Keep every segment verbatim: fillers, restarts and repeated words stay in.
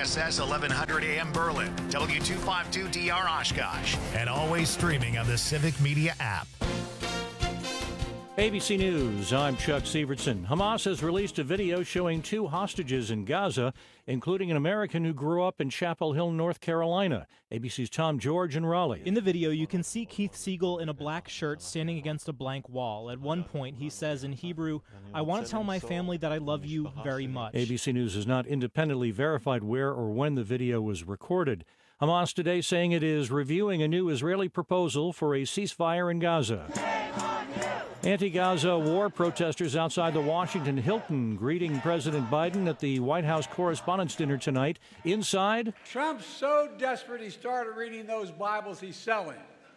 S S eleven hundred A M Berlin, W two fifty-two D R Oshkosh, and always streaming on the Civic Media app. A B C News, I'm Chuck Sievertson. Hamas has released a video showing two hostages in Gaza, including an American who grew up in Chapel Hill, North Carolina. A B C's Tom George in Raleigh. In the video, you can see Keith Siegel in a black shirt standing against a blank wall. At one point, he says in Hebrew, "I want to tell my family that I love you very much." A B C News has not independently verified where or when the video was recorded. Hamas today saying it is reviewing a new Israeli proposal for a ceasefire in Gaza. Anti-Gaza war protesters outside the Washington Hilton greeting President Biden at the White House Correspondents' Dinner tonight. Inside, Trump's so desperate he started reading those Bibles he's selling.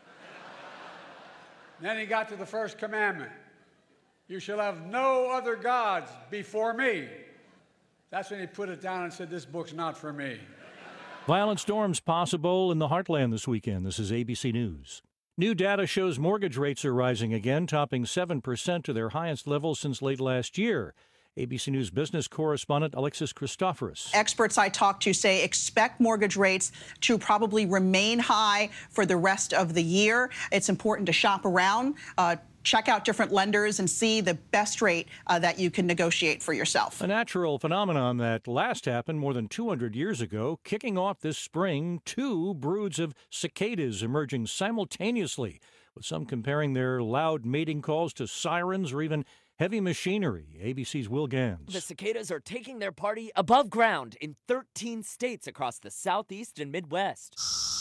Then he got to the first commandment. You shall have no other gods before me. That's when he put it down and said, this book's not for me. Violent storms possible in the heartland this weekend. This is A B C News. New data shows mortgage rates are rising again, topping seven percent to their highest level since late last year. A B C News business correspondent Alexis Christoforous. Experts I talked to say expect mortgage rates to probably remain high for the rest of the year. It's important to shop around, uh, check out different lenders and see the best rate uh, that you can negotiate for yourself. A natural phenomenon that last happened more than two hundred years ago, kicking off this spring, two broods of cicadas emerging simultaneously, with some comparing their loud mating calls to sirens or even heavy machinery. A B C's Will Gans. The cicadas are taking their party above ground in thirteen states across the Southeast and Midwest.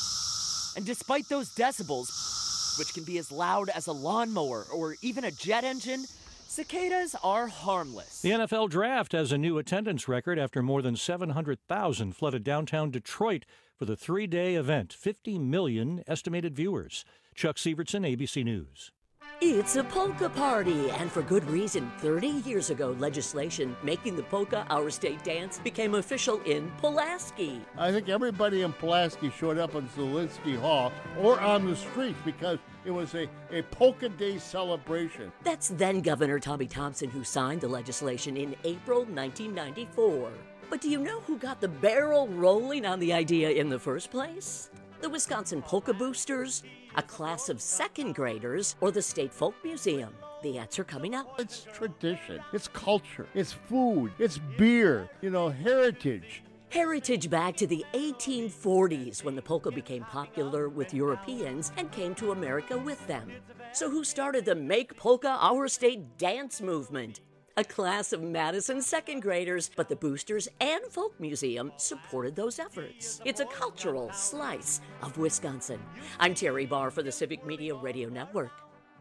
And despite those decibels, which can be as loud as a lawnmower or even a jet engine, cicadas are harmless. The N F L Draft has a new attendance record after more than seven hundred thousand flooded downtown Detroit for the three-day event. fifty million estimated viewers. Chuck Sievertson, A B C News. It's a polka party, and for good reason. thirty years ago, legislation making the polka our state dance became official in Pulaski. I think everybody in Pulaski showed up in Zielinski Hall or on the streets because it was a, a polka day celebration. That's then Governor Tommy Thompson who signed the legislation in April nineteen ninety-four. But do you know who got the barrel rolling on the idea in the first place? The Wisconsin Polka Boosters, a class of second graders, or the State Folk Museum? The answer coming up. It's tradition, it's culture, it's food, it's beer, you know, heritage. Heritage back to the eighteen forties when the polka became popular with Europeans and came to America with them. So who started the Make Polka Our State dance movement? A class of Madison second graders, but the Boosters and Folk Museum supported those efforts. It's a cultural slice of Wisconsin. I'm Terry Barr for the Civic Media Radio Network.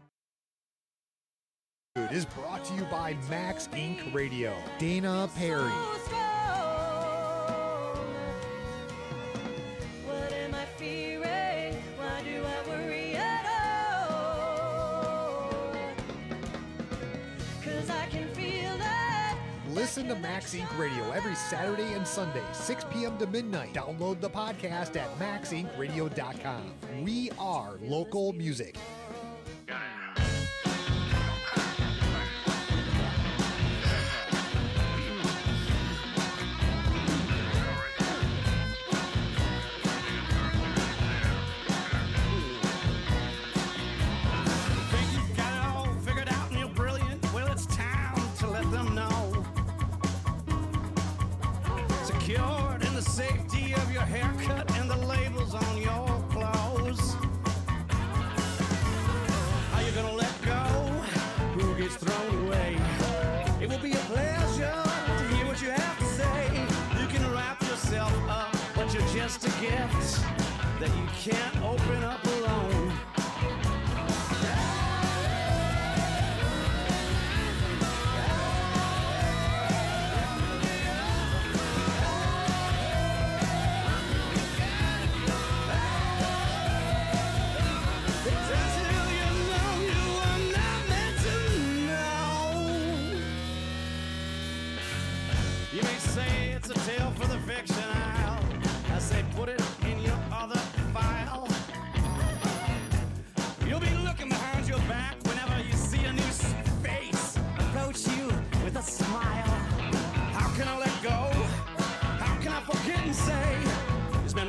It is brought to you by Max Incorporated. Radio. Dana Perry. Listen to Max Inc Radio every Saturday and Sunday, six p.m. to midnight. Download the podcast at max inc radio dot com. We are local music. Safety of your haircut and the labels on your clothes. Are you gonna let go? Who gets thrown away? It will be a pleasure to hear what you have to say. You can wrap yourself up, but you're just a gift that you can't open up alone. For the fiction, I say put it in your other file.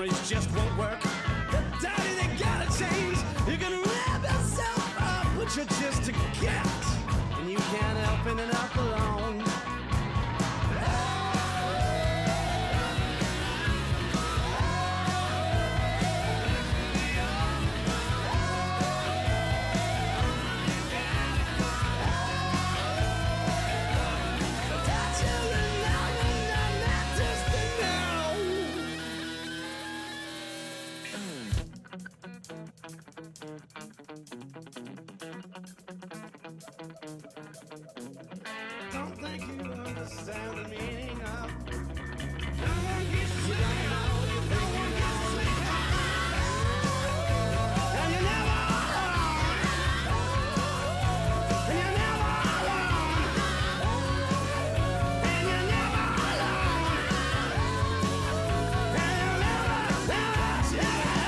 memories just won't work. The daddy, they gotta change. You can wrap yourself up, but you're just a gift, and you can't help ending up alone. Don't think you understand the meaning of. No one gets you down, no one gets you down, and you're never alone, and you're never alone, and you're never alone, and you're never, never, never.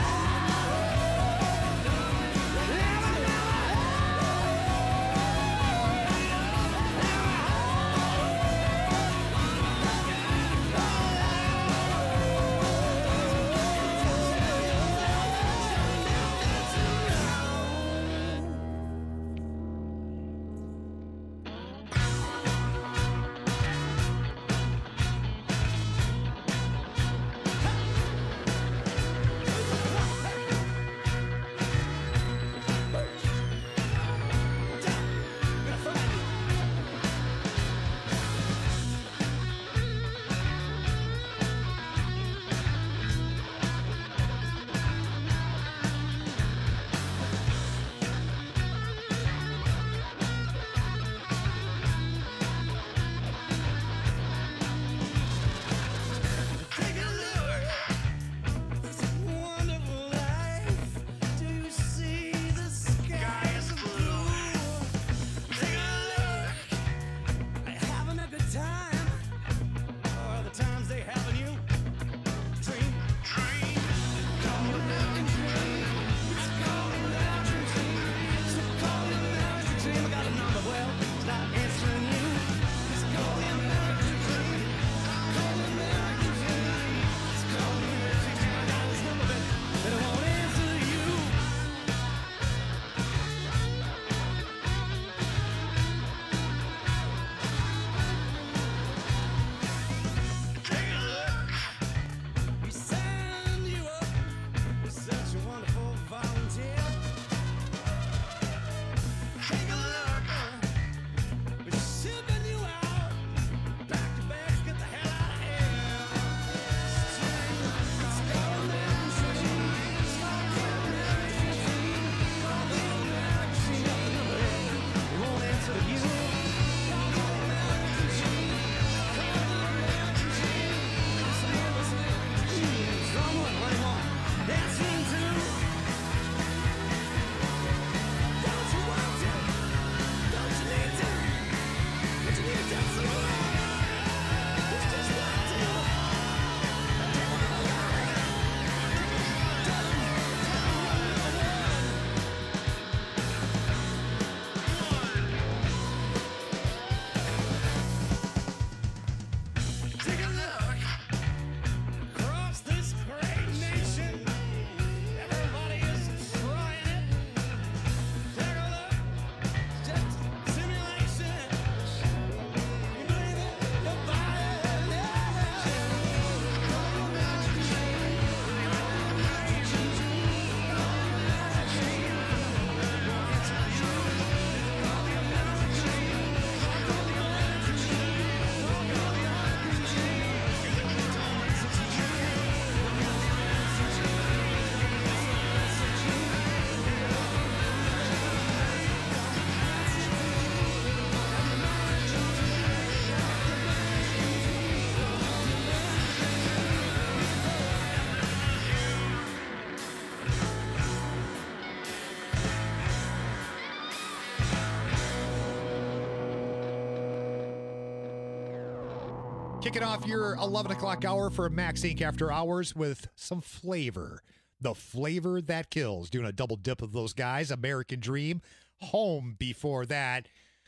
Kicking off your eleven o'clock hour for Max Inc After Hours with some flavor. The flavor that kills. Doing a double dip of those guys. American Dream. Home before that.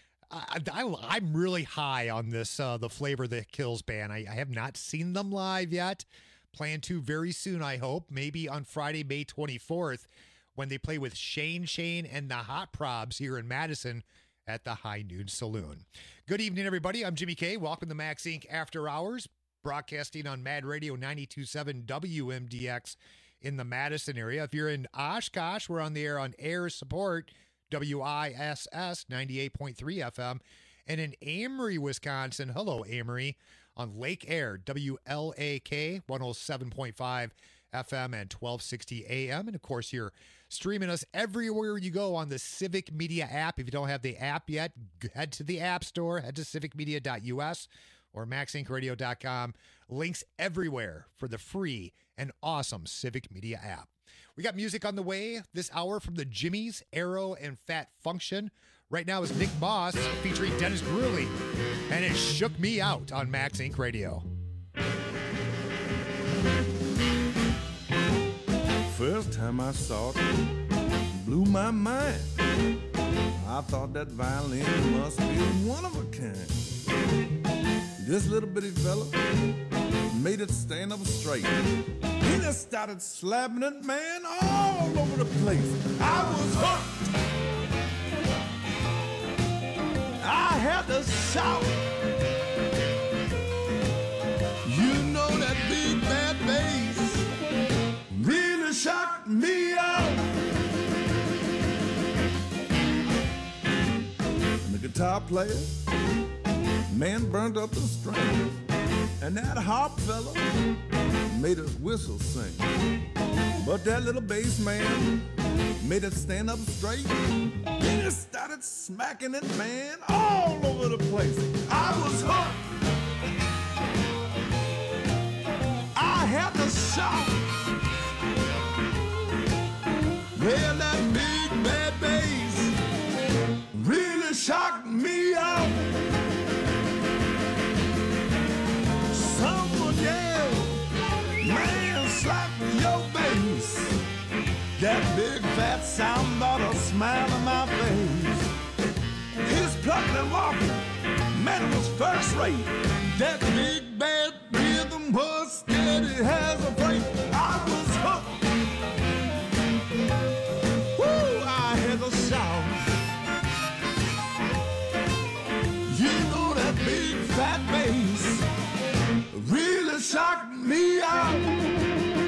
I, I, I'm really high on this, uh, the Flavor That Kills band. I, I have not seen them live yet, Plan to very soon, I hope, maybe on Friday, May twenty-fourth, when they play with Shane Shane and the Hot Probs here in Madison at the High Noon Saloon. Good evening, everybody. I'm Jimmy K. Welcome to Max Incorporated. After Hours, broadcasting on Mad Radio ninety-two point seven W M D X in the Madison area. If you're in Oshkosh, we're on the air on Air Support, W I S S ninety-eight point three F M. And in Amory, Wisconsin, hello, Amory, on Lake Air, W L A K one oh seven point five F M and twelve sixty A M. And, of course, you're streaming us everywhere you go on the Civic Media app. If you don't have the app yet, head to the App Store, head to civic media dot U S or max inc radio dot com. Links everywhere for the free and awesome Civic Media app. We got music on the way this hour from the Jimmys, Arrow, and Fat Function. Right now is Nick Moss featuring Dennis Gruely, and it shook me out on Max Incorporated Radio. First time I saw it, blew my mind. I thought that violin must be one of a kind. This little bitty fella made it stand up straight. He just started slapping it, man, all over the place. I was hooked. I had to shout. You know that big bad bass really shocked me out. The guitar player, man, burned up the strings, and that harp fella made us whistle sing. But that little bass man made it stand up straight. He just started smacking it, man, all over the place. I was hooked. I had to shout. Well, that big bad bass really shocked me out. Someone yelled, man, slap your bass. That big fat sound brought a smile on my face. His plucking and walking, man, it was first rate. That big bad rhythm was steady as a freight. I was hooked. Woo, I had a shout. You know that big fat bass really shocked me out.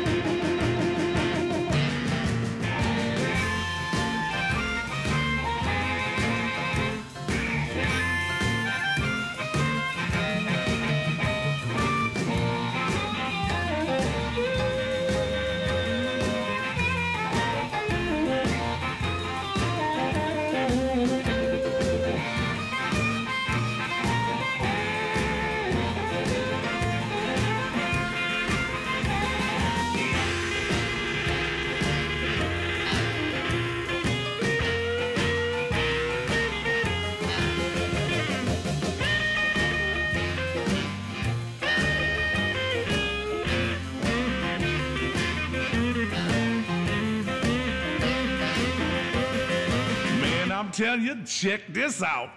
Tell you, check this out.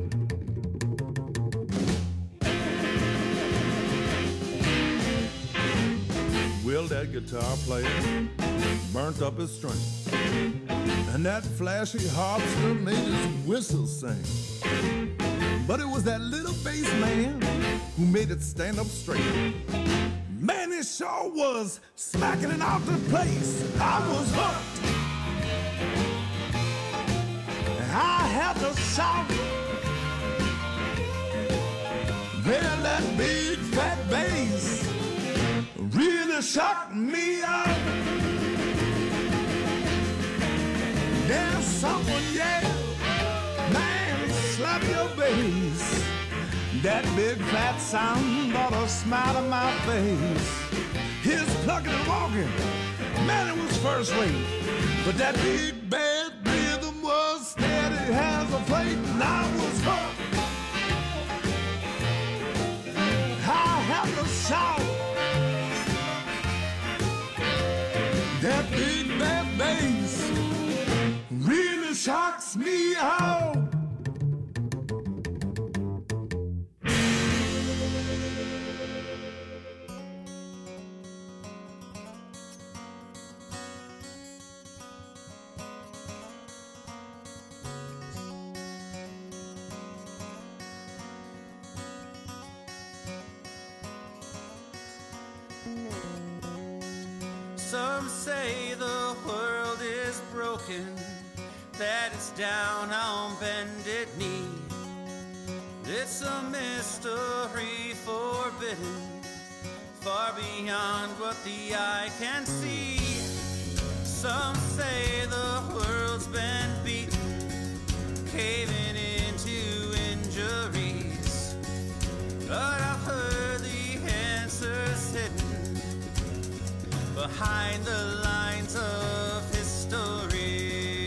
Well, that guitar player burnt up his string, and that flashy harpster made his whistle sing. But it was that little bass man who made it stand up straight. Man, it sure was smacking it out the place. I was hooked. I had to shout. Well, that big fat bass really shocked me out. There's someone yelled, man, slap your bass. That big fat sound brought a smile to my face. His plucking and walking, man, it was first rate. But that big bad rhythm was steady as a plate, and I was hooked. I had to shout. That big bad bass really shocks me out. say the world is broken, that it's down on bended knee. It's a mystery forbidden, far beyond what the eye can see. Some say the world's been beaten, caving into injuries, but I've heard the answers hidden behind the lines of history.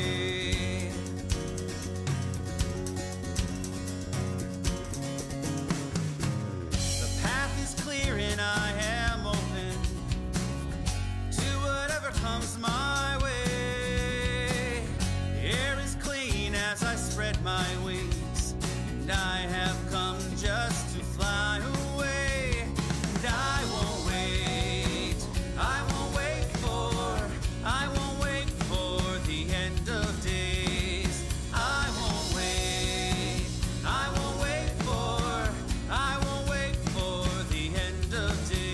The path is clear and I am open to whatever comes my way. Air is clean as I spread my wings, and I have come just to fly away. And I won't wait, I won't wait for, I won't wait for the end of days. I won't wait, I won't wait for, I won't wait for the end of days.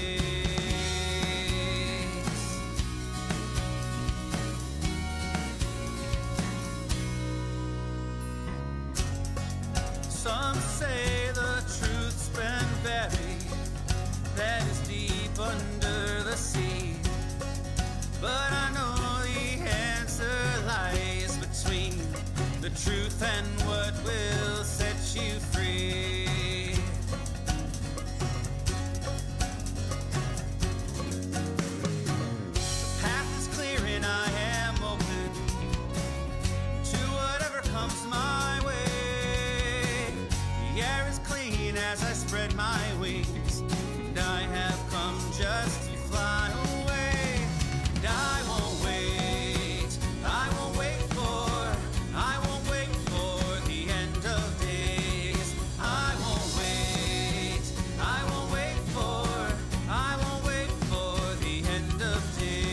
Some say the truth's been buried, that is deep under the sea. But I know the answer lies between the truth and what will set you free. The path is clear and I am open to whatever comes my way. The air is clean as I spread my wings, and I have come just to fly away. And I won't wait, I won't wait for, I won't wait for the end of days. I won't wait, I won't wait for, I won't wait for the end of days.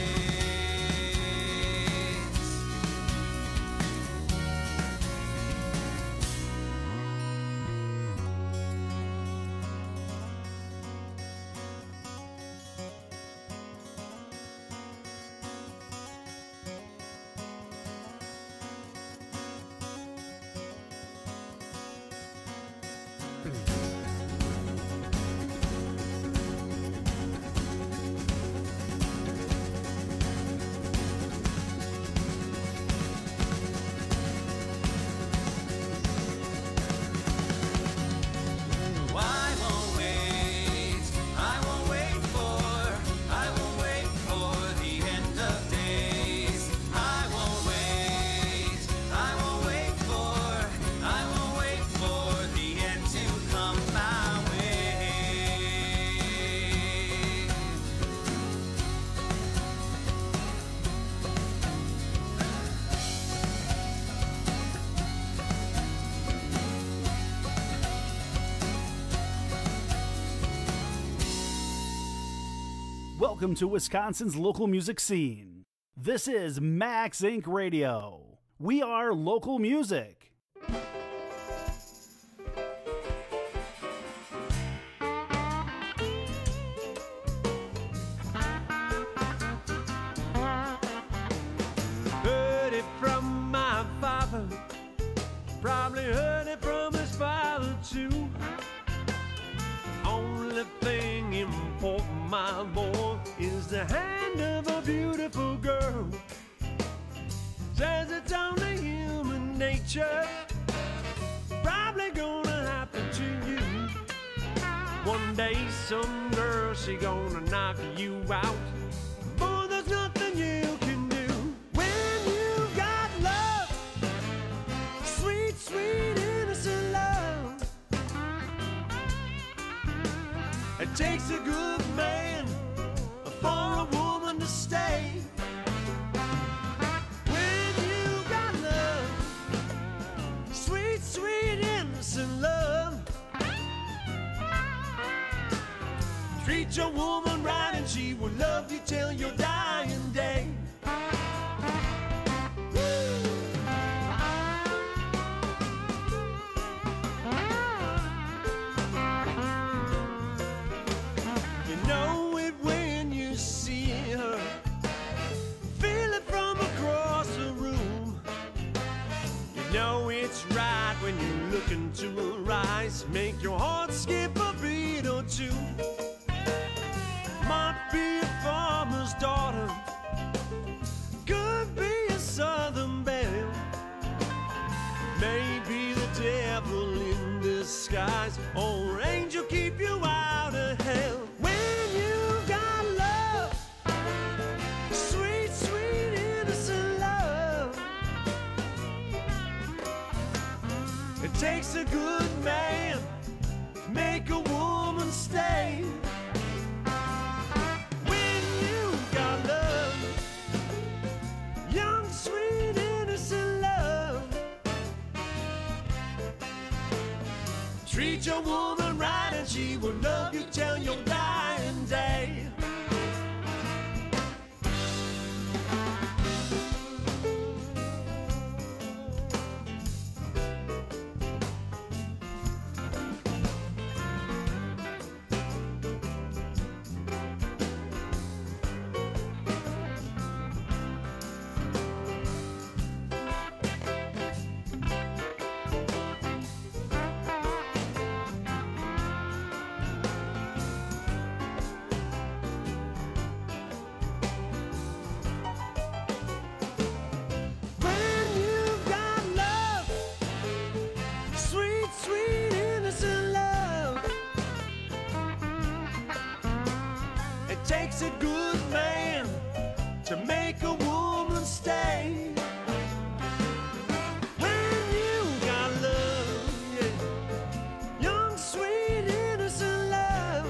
I won't wait, I won't wait for, I won't wait for the end of days. I won't wait, I won't wait for, I won't wait for the end to come my way. Welcome to Wisconsin's local music scene. This is Max Inc Radio. We are local music. Heard it from my father, probably heard it from his father too. Only thing important, my boy, is the hand of a beautiful girl. Says it's only human nature, probably gonna happen to you. One day some girl, she gonna knock you out. Boy, there's nothing you can do. When you got love, sweet, sweet, innocent love, it takes a good man for a woman to stay. When you got love, sweet, sweet, innocent love, treat your woman right and she will love you till your dying day. You know it when you see her. a good man make a woman stay. When you got love, young, sweet, innocent love, treat your woman right and she will love you till your dying day. Takes a good man to make a woman stay. When you got love, yeah, young, sweet, innocent love,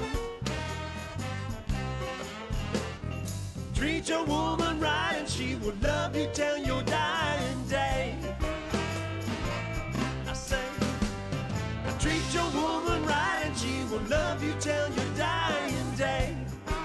treat your woman right and she will love you till your dying day. I say, treat your woman right and she will love you till your dying day.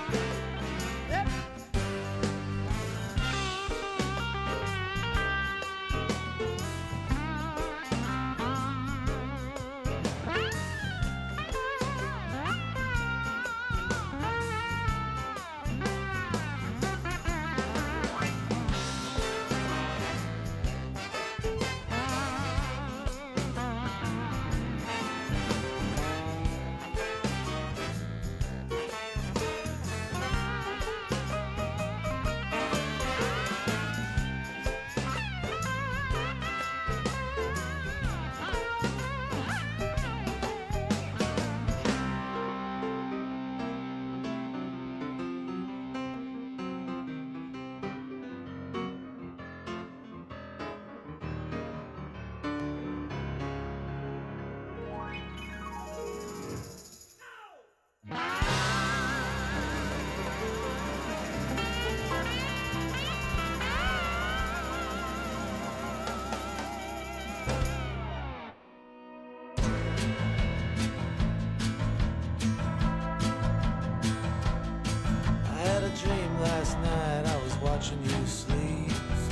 Watching you sleep,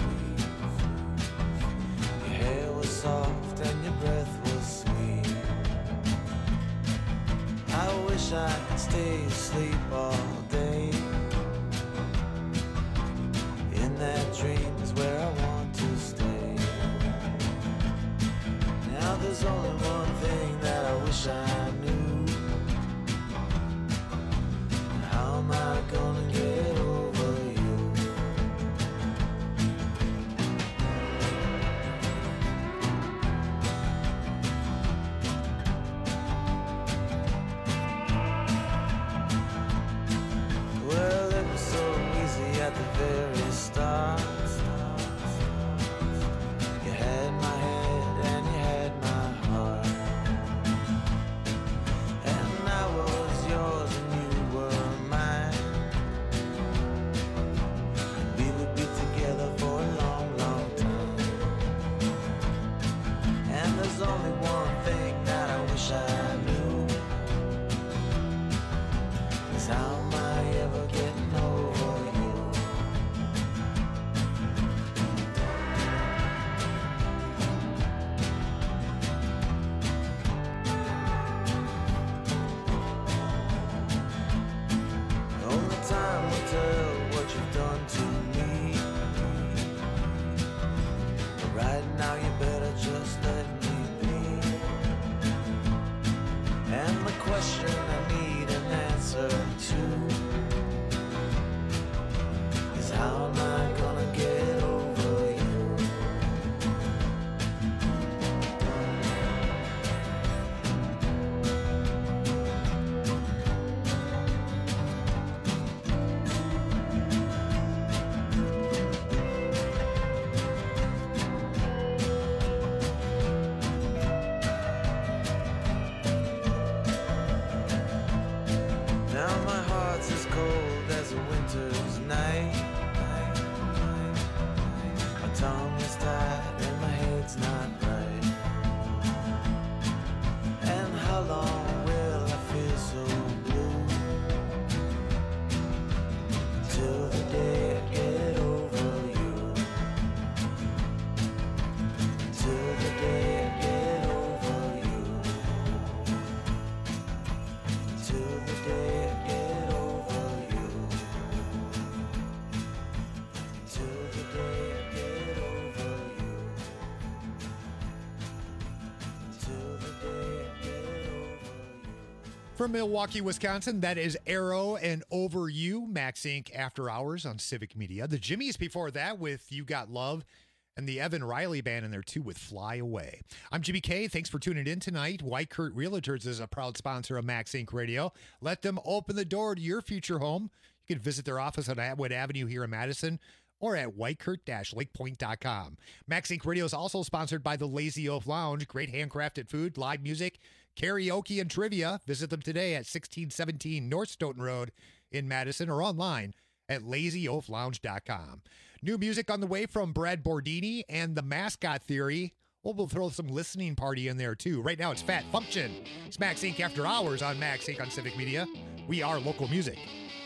your hair was soft and your breath was sweet. I wish I could stay asleep all day. In that dream is where I want to stay. Now there's only one thing that I wish I knew. How am I gonna get over you? At the very start, you had my head and you had my heart, and I was yours and you were mine, and we would be together for a long, long time. And there's only one thing that I wish I knew, is how am I ever getting over you? From Milwaukee, Wisconsin, that is Arrow and Over You, Max Incorporated After Hours on Civic Media. The Jimmies before that with You Got Love, and the Evan Riley Band in there too with Fly Away. I'm Jimmy K. Thanks for tuning in tonight. White Kurt Realtors is a proud sponsor of Max Incorporated Radio. Let them open the door to your future home. You can visit their office on Atwood Avenue here in Madison or at white kurt dash lake point dot com. Max Incorporated Radio is also sponsored by the Lazy Oaf Lounge. Great handcrafted food, live music, karaoke, and trivia. Visit them today at sixteen seventeen North Stoughton Road in Madison or online at lazy oaf lounge dot com. New music on the way from Brad Bordini and the Mascot Theory. Well, we'll throw some listening party in there, too. Right now, it's Fat Function. It's Max Incorporated After Hours on Max Incorporated on Civic Media. We are local music.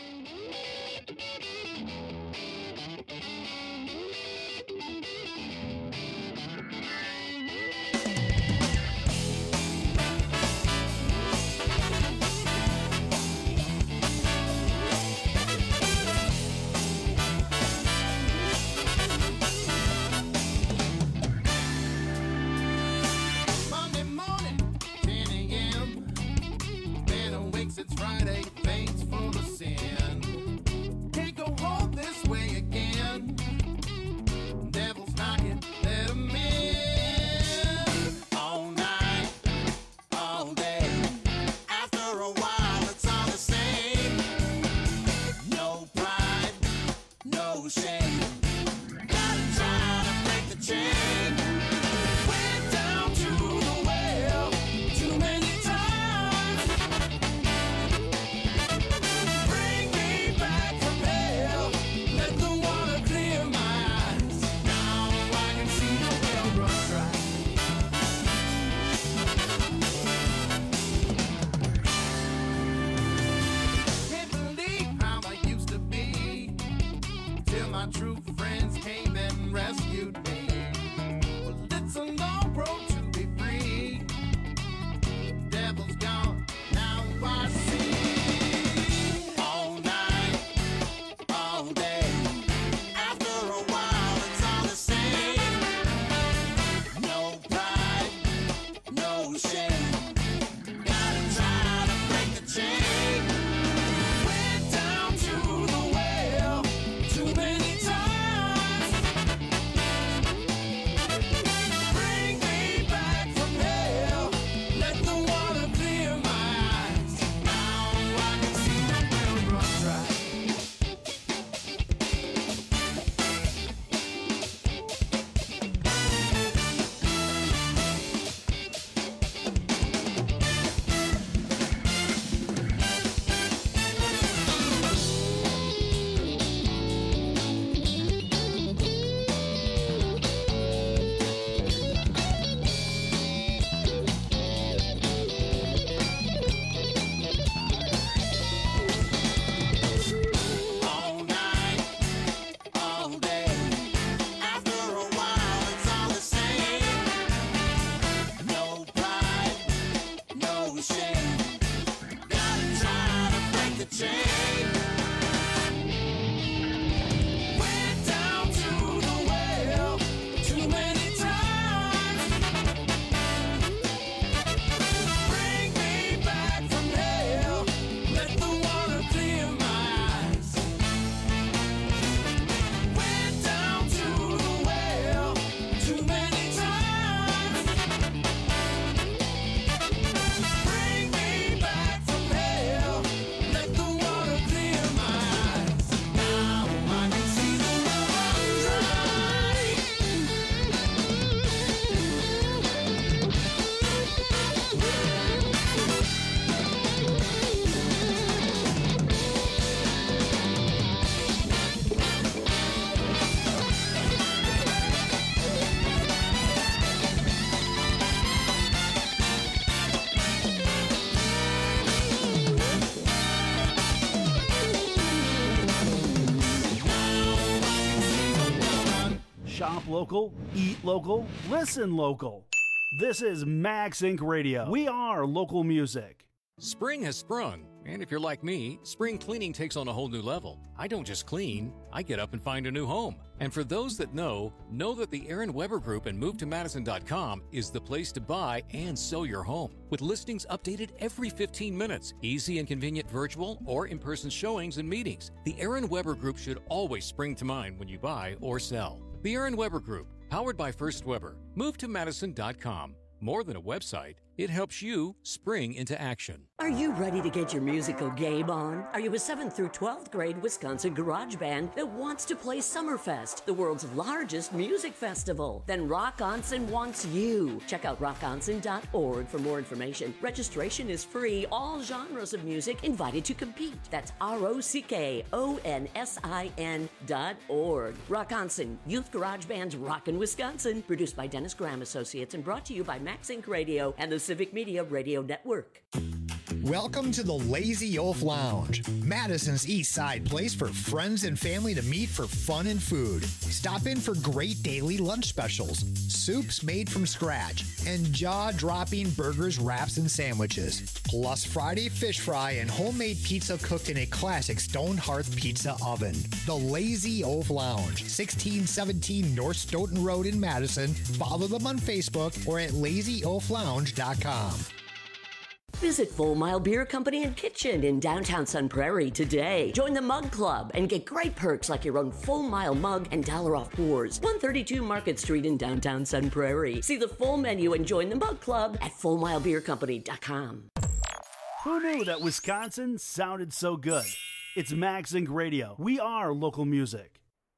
It's Friday, thanks for the sin. Can't go home this way again. Devil's knocking, let him in. All night, all day. After a while, it's all the same. No pride, no shame. Gotta try to break the chain. Went down to the well too many times. True friends came and rescued me. Well, it's a long road to be free. Devil's gone, now I see. All night, all day. After a while, it's all the same. No pride, no shame. Gotta try to break the chain. Went down to the well too many. Shop local, eat local, listen local. This is Max Incorporated Radio. We are local music. Spring has sprung, And if you're like me, spring cleaning takes on a whole new level. I don't just clean, I get up and find a new home. And for those that know, know that the Aaron Weber Group and move to madison dot com is the place to buy and sell your home. With listings updated every fifteen minutes, easy and convenient virtual or in-person showings and meetings, the Aaron Weber Group should always spring to mind when you buy or sell. The Aaron Weber Group, powered by First Weber. move to madison dot com. More than a website, it helps you spring into action. Are you ready to get your musical game on? Are you a seventh through twelfth grade Wisconsin garage band that wants to play Summerfest, the world's largest music festival? Then Rock Onsen wants you. Check out rock onsen dot org for more information. Registration is free. All genres of music invited to compete. That's R O C K O N S I N dot org. Rock Onsen, Youth Garage Band's Rockin' Wisconsin. Produced by Dennis Graham Associates and brought to you by Max Inc Radio and the Civic Media Radio Network. Welcome to the Lazy Oaf Lounge, Madison's East Side place for friends and family to meet for fun and food. Stop in for great daily lunch specials, soups made from scratch, and jaw-dropping burgers, wraps, and sandwiches. Plus Friday fish fry and homemade pizza cooked in a classic stone hearth pizza oven. The Lazy Oaf Lounge, sixteen seventeen North Stoughton Road in Madison. Follow them on Facebook or at lazy oaf lounge dot com. Visit Full Mile Beer Company and Kitchen in downtown Sun Prairie today. Join the Mug Club and get great perks like your own Full Mile mug and dollar off pours. one thirty-two Market Street in downtown Sun Prairie. See the full menu and join the Mug Club at full mile beer company dot com. Who knew that Wisconsin sounded so good? It's Max Inc Radio. We are local music.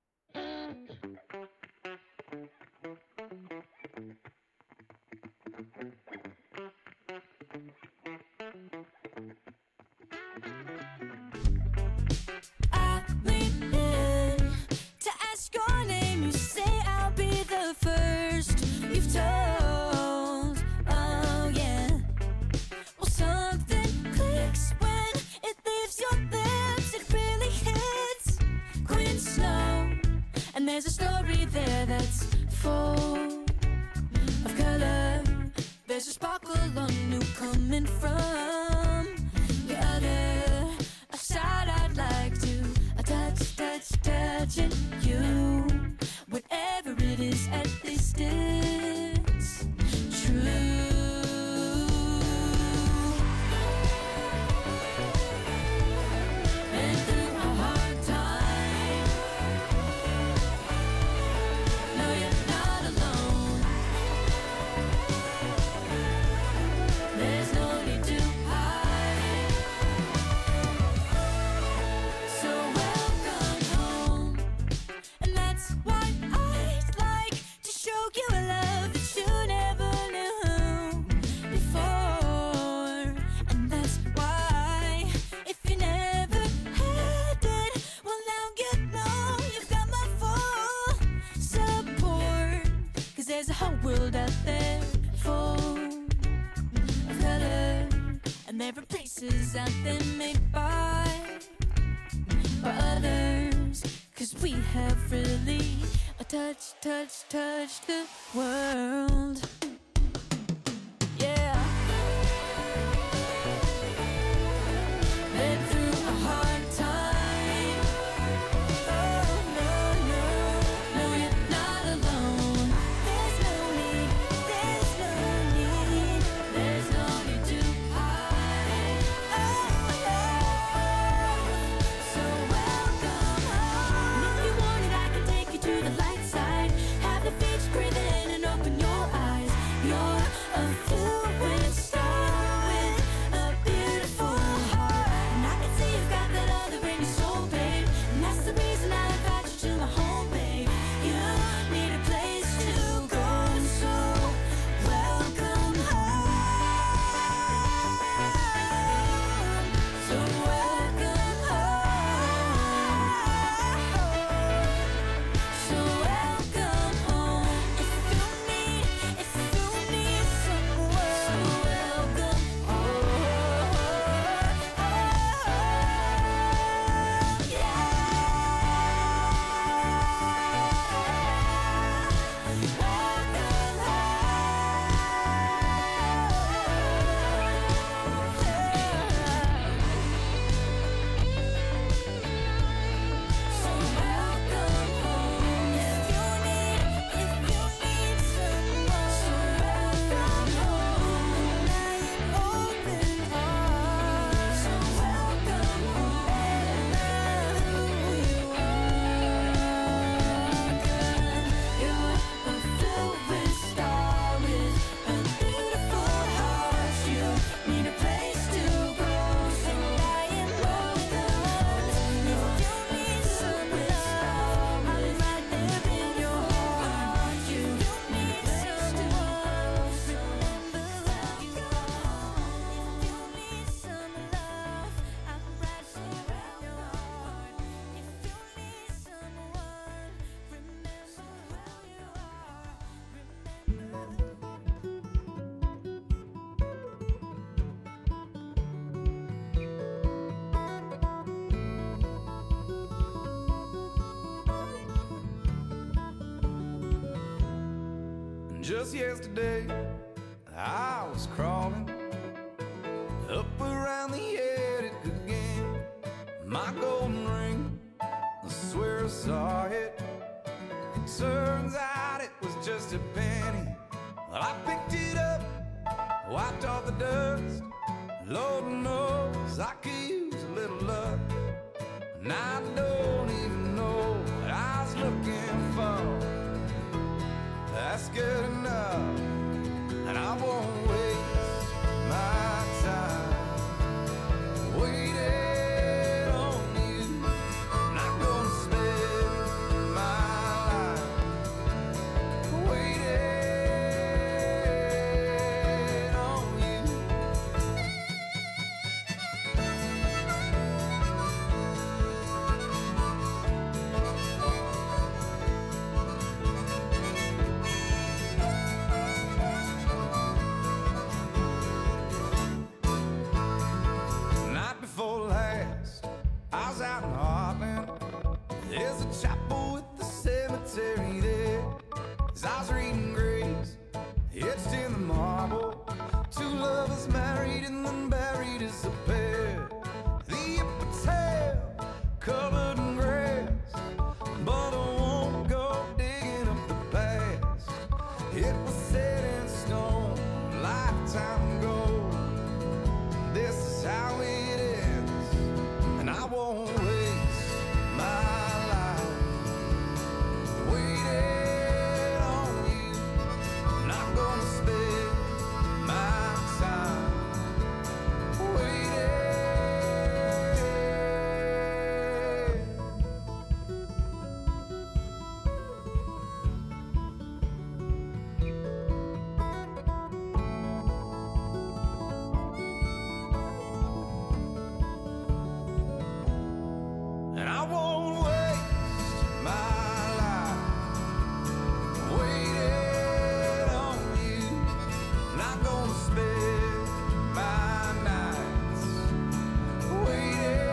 I lean in to ask your name. You say I'll be the first you've told. Oh yeah. Well, something clicks when it leaves your lips. It really hits. Queen Snow, and there's a story there that's full of color. There's a sparkle on you coming from the other side. I'd like to a touch, touch, touching you. Whatever it is at this distance, true. Been through a hard time. No, you're not alone. There's no need to hide. So welcome home. And that's why I'd like to show you a love that you never knew before. And that's why, if you never had it, well now you know you've got my full support. 'Cause there's a whole world out there full of color. And there are places out there made by for others. 'Cause we have really a touch, touch, touch the world. Yeah. Been through a hard time. Oh no, no, no, you're not alone. There's no need, there's no need, there's no need to hide. Oh, so welcome home. And if you want it, I can take you to the light side. Have the beach, breathe in and open your eyes. Just yesterday, I was crawling up around the attic again. My golden ring, I swear I saw it. It turns out it was just a penny. Well, I picked it up, wiped off the dust. Lord knows I could use a little luck. And I don't even know what I was looking for. That's good enough, and I won't waste my time waiting on you. I'm not gonna spend my life waiting on you. Night before last, I was out in Heartland. There's a chapel with the cemetery there. As I was reading graves, etched in the marble, two lovers married and then buried as a pair. The epitaph covered in grass, but I won't go digging up the past. It was set in stone a lifetime ago. This is how it ends, and I won't waste my life waiting on you. I'm not gonna spend my time waiting. And I won't waste my life waiting on you. Not gonna spend my nights waiting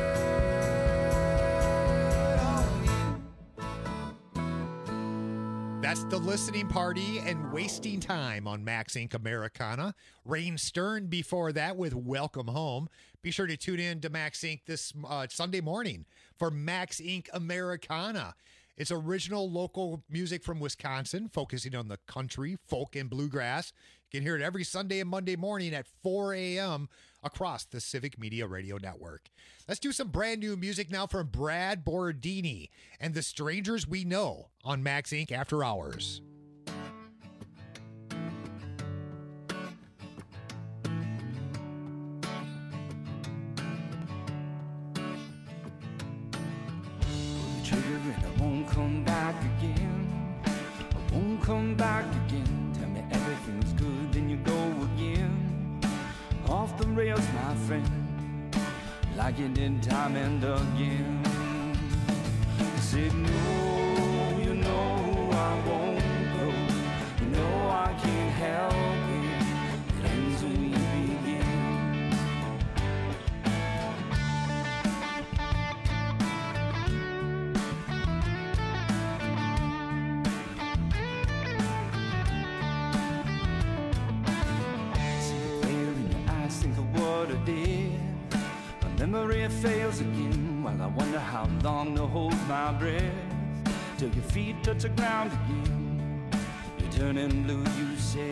on you. That's The Listening Party and Wasting Time on Max Incorporated. Americana. Rain Stern before that with Welcome Home. Be sure to tune in to Max Incorporated this uh, Sunday morning for Max Incorporated. Americana. It's original local music from Wisconsin, focusing on the country, folk, and bluegrass. You can hear it every Sunday and Monday morning at four a.m. across the Civic Media Radio Network. Let's do some brand new music now from Brad Bordini and The Strangers We Know on Max Incorporated. After Hours. Trigger and I won't come back again. I won't come back again. Tell me everything's good, then you go again. Off the rails, my friend, like you did time and again. I said no, you know I won't go. You know I can't help it. It ends when we begin. What I did, my memory fails again. While I wonder how long to hold my breath till your feet touch the ground again. You're turning blue, you say.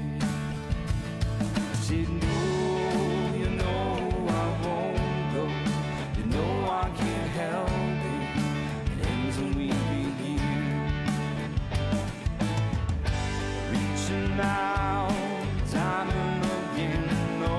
I said no, you know I won't go. You know I can't help it. It ends when we begin. Reaching out, time and again.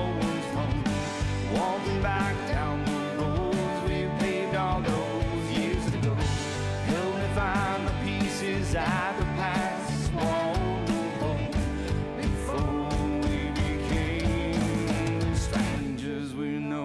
Walking back down the roads we paved all those years ago. Help me find the pieces at the past wall before we became strangers we know.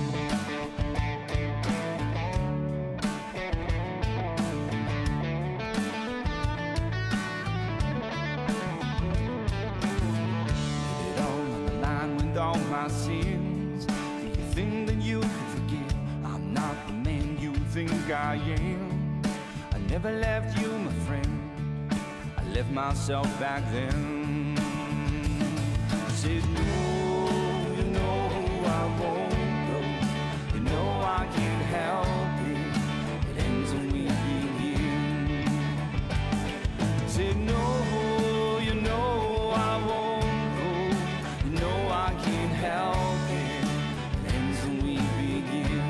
Did it all on the line with all my sins. Think that you can forget I'm not the man you think I am. I never left you, my friend. I left myself back then. I said, no, you know I won't go. You know I can't help it. It ends when we begin. I said, no, you know I won't go. You know I can't help it. It ends when we begin.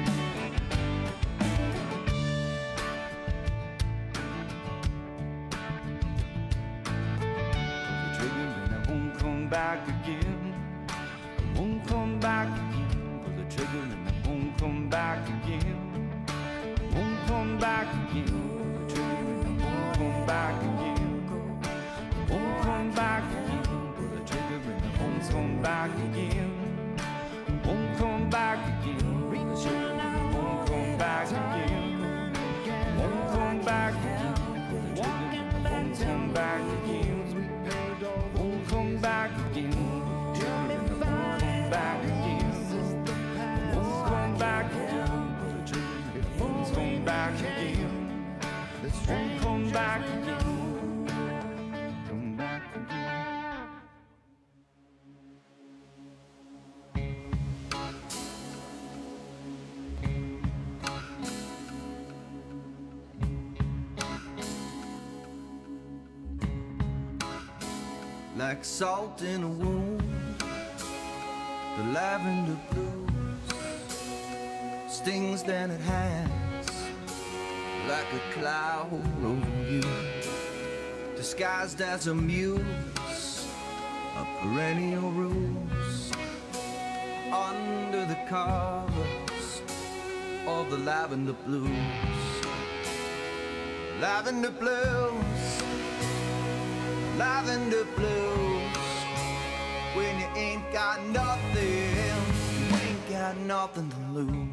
Back again, I won't come back again. Pull the trigger and I won't come back again. I won't come back again. Pull the trigger and I won't come back again. I won't come back again. Pull the trigger and I won't come back again. I won't come back again. Pull the trigger and I won't come back again. I won't come back again. Pull the trigger and I won't come back again. Won't come back again. Tell me if I come back again. Won't come back again. Won't come back again. Won't come back again. Come back again. Like salt in a wound, the lavender blues stings that it has, like a cloud over you, disguised as a muse, a perennial ruse, under the covers of the lavender blues. Lavender blues, lavender blues. When you ain't got nothing, you ain't got nothing to lose.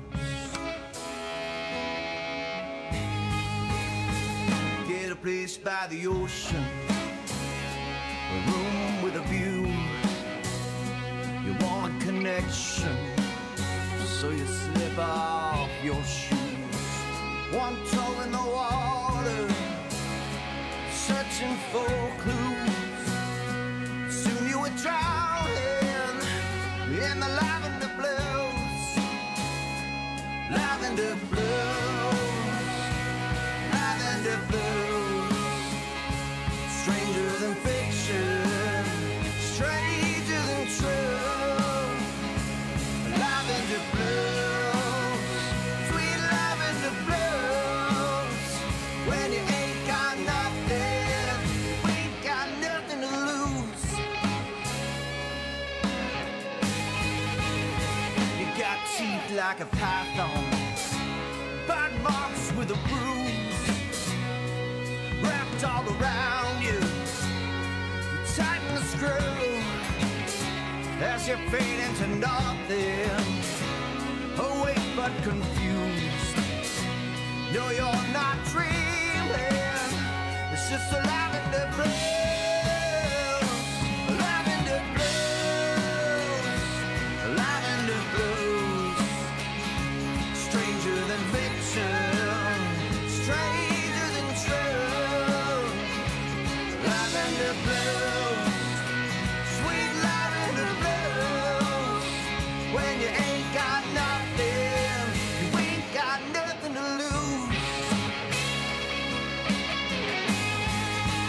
Get a place by the ocean, a room with a view. You want a connection, so you slip off your shoes. One toe in the water, searching for clues. Soon you would drown in the lavender blues. Lavender blues, lavender blues. Stranger than fiction, stranger than true. Lavender blues, sweet lavender blues. When you ain't got nothing, you ain't got nothing to lose. You got teeth like a python, bite marks with a bruise, wrapped all around you. You tighten the screw as you fade into nothing, awake but confused. No, you're not dreaming, it's just a lavender blues, lavender blues, lavender blues. Stranger than fiction, stranger than true. Lavender blues, sweet lavender blues. When you ain't got nothing, you ain't got nothing to lose.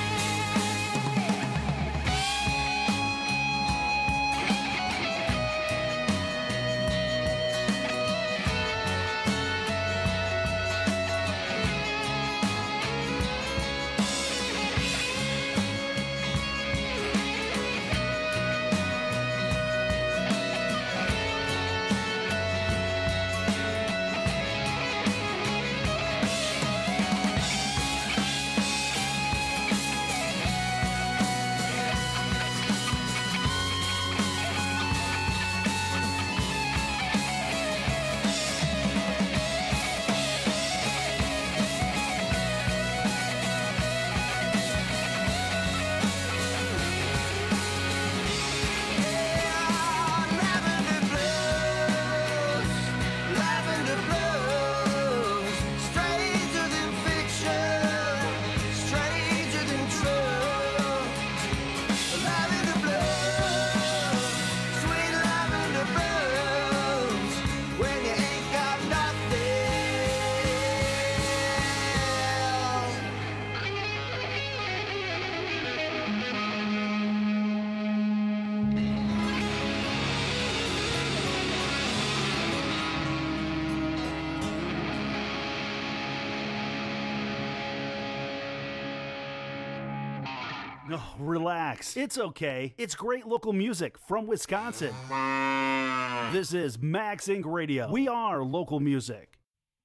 No, relax. It's okay. It's great local music from Wisconsin. This is Max Inc Radio. We are local music.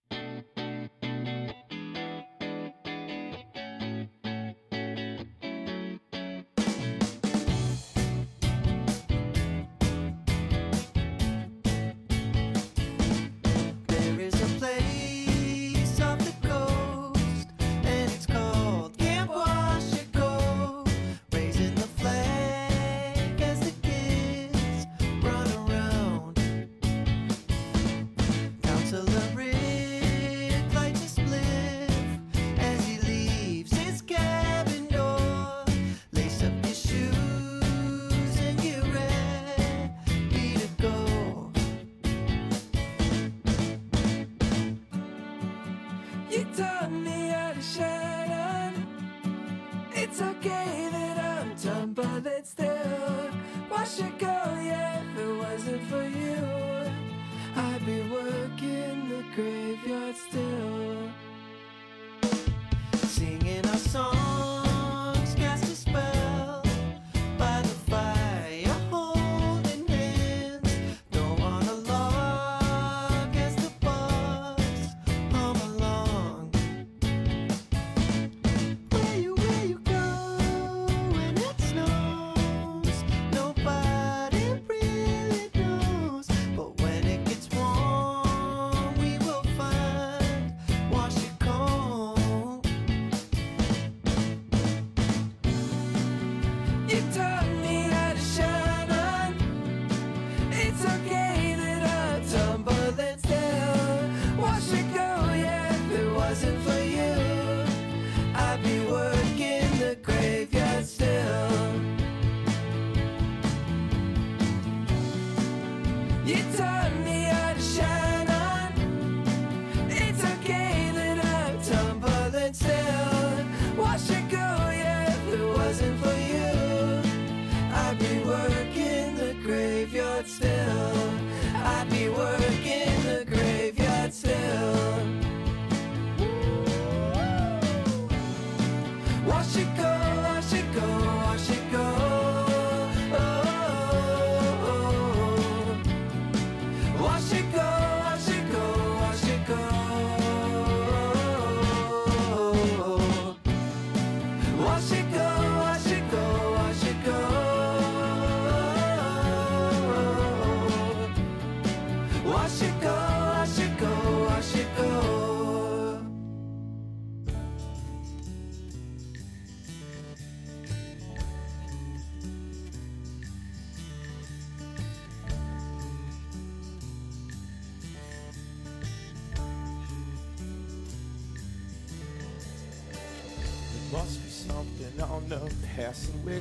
Must be something on the passing wind,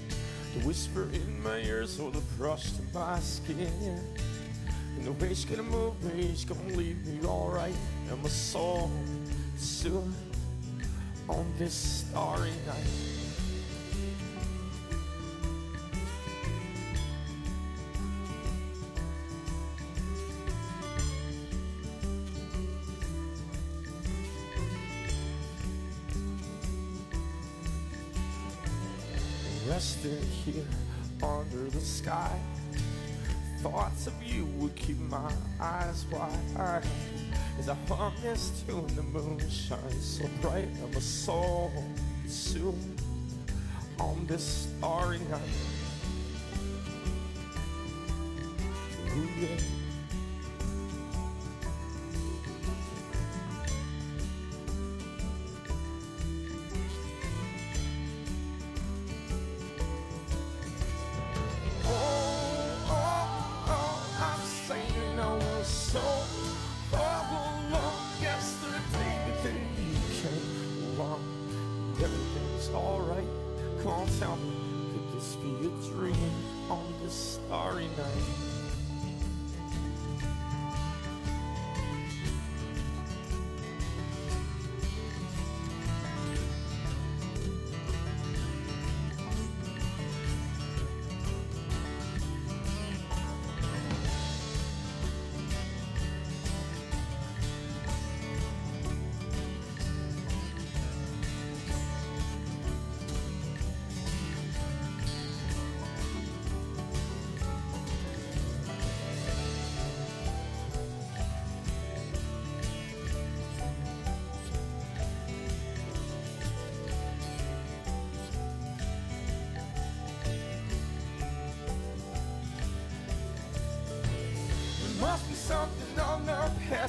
the whisper in my ears or the brush to my skin. And the way she's gonna move me, she's gonna leave me alright. And my soul soon on this starry night. Resting here under the sky, thoughts of you would keep my eyes wide as I hum this tune. The moon shines so bright, and my soul consumed on this starry night. Ooh, yeah.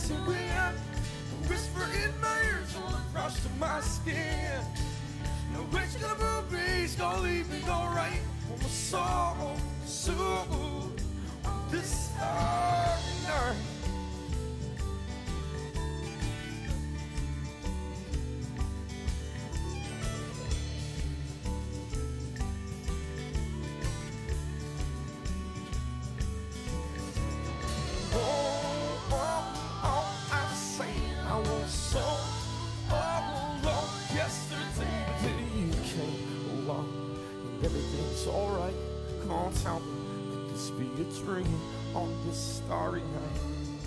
to wind. A whisper in my ears on the rush to my skin. Now which of the breeze gonna leave me go right on my soul, soul, on this starry night. Everything's alright. Come on, tell me, could this be a dream on this starry night?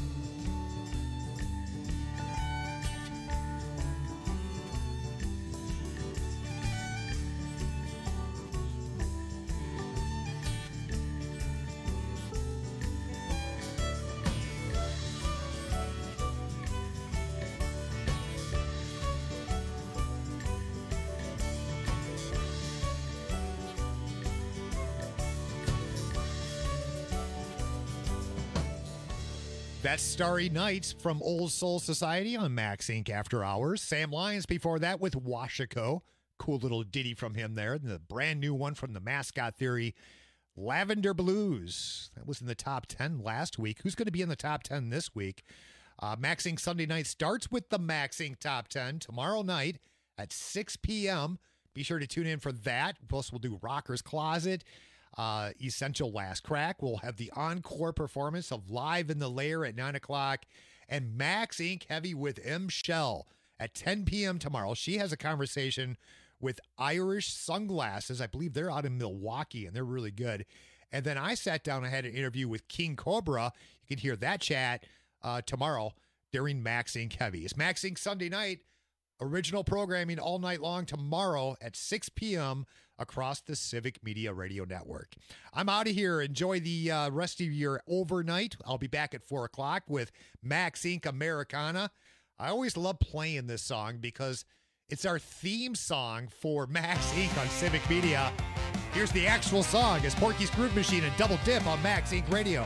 That's Starry Nights from Old Soul Society on Max Incorporated. After Hours. Sam Lyons before that with Washiko. Cool little ditty from him there. The brand new one from the Mascot Theory, Lavender Blues. That was in the top ten last week. Who's going to be in the top ten this week? Uh, Max Incorporated Sunday night starts with the Max Incorporated top ten tomorrow night at six p.m. Be sure to tune in for that. Plus, we'll do Rocker's Closet. Uh, Essential Last Crack. We'll have the encore performance of Live in the Lair at nine o'clock and Max Incorporated Heavy with M. Shell at ten p.m. tomorrow. She has a conversation with Irish Sunglasses. I believe they're out in Milwaukee, and they're really good. And then I sat down and had an interview with King Cobra. You can hear that chat uh, tomorrow during Max Incorporated Heavy. It's Max Incorporated Sunday night. Original programming all night long tomorrow at six p.m. across the Civic Media Radio Network. I'm out of here. Enjoy the uh, rest of your overnight. I'll be back at four o'clock with Max Incorporated Americana. I always love playing this song because it's our theme song for Max Incorporated on Civic Media. Here's the actual song. It's Porky's Groove Machine and Double Dip on Max Incorporated Radio.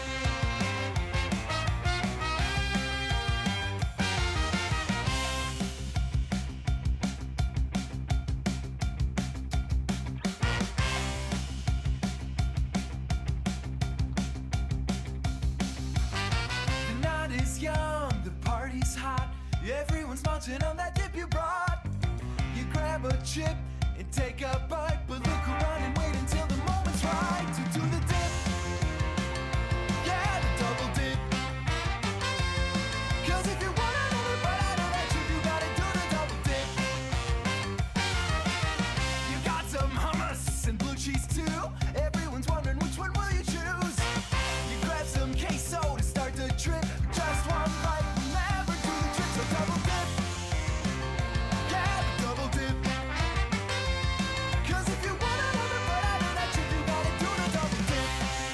Everyone's munching on that dip you brought. You grab a chip and take a bite, but look around and wait until the moment's right to do the dip. Yeah, the double dip. Cause if you want another bite out of that chip, you gotta do the double dip. You got some hummus and blue cheese too. Everyone's wondering which one will you choose. You grab some queso to start the trip. Just one bite. Double dip, yeah, the double dip. Cause if you want another bite out of that chip, you gotta do the double dip.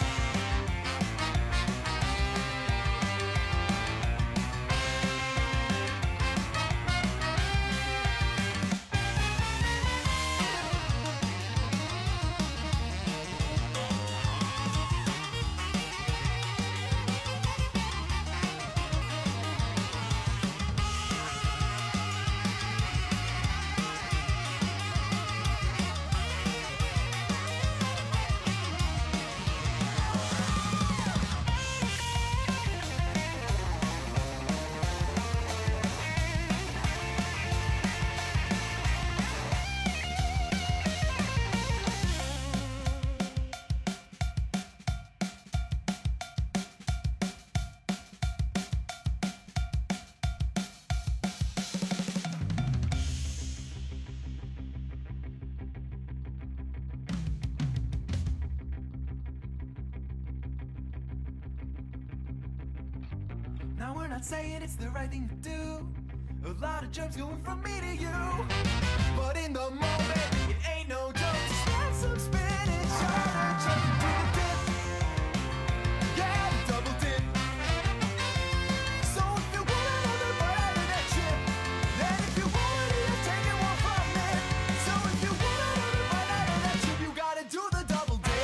Now we're not saying it's the right thing to do. A lot of jumps going from me to you. But in the moment, it ain't no joke to snap some spinach on a jump and do the dip. Yeah, the double dip. So if you want another bite out of that chip, then if you want it, you're taking one from it. So if you want another bite out of that chip, you gotta do the double dip.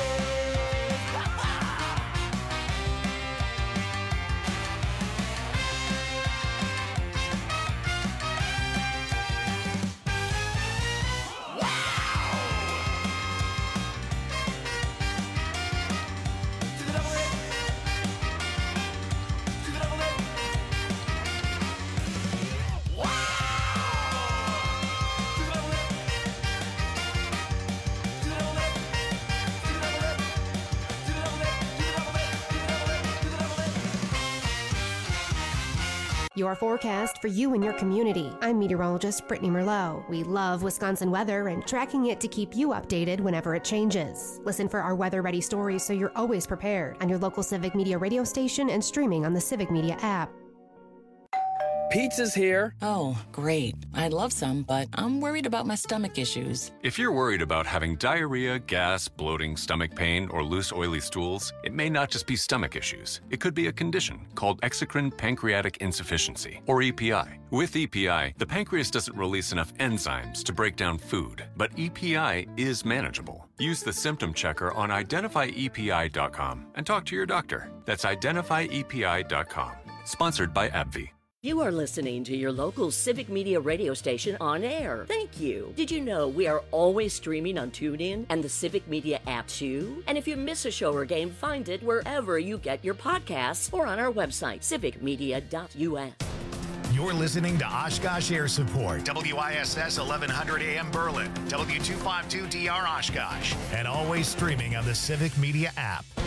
Your forecast for you and your community. I'm meteorologist Brittany Merlot. We love Wisconsin weather and tracking it to keep you updated whenever it changes. Listen for our weather-ready stories so you're always prepared on your local Civic Media radio station and streaming on the Civic Media app. Pizza's here. Oh, great. I'd love some, but I'm worried about my stomach issues. If you're worried about having diarrhea, gas, bloating, stomach pain, or loose, oily stools, it may not just be stomach issues. It could be a condition called exocrine pancreatic insufficiency, or E P I. With E P I, the pancreas doesn't release enough enzymes to break down food, but E P I is manageable. Use the symptom checker on identify E P I dot com and talk to your doctor. That's identify E P I dot com. Sponsored by AbbVie. You are listening to your local Civic Media radio station on air. Thank you. Did you know we are always streaming on TuneIn and the Civic Media app too? And if you miss a show or game, find it wherever you get your podcasts or on our website, civic media dot U S. You're listening to Oshkosh Air Support, W I S S eleven hundred A M Berlin, W two fifty-two D R Oshkosh, and always streaming on the Civic Media app.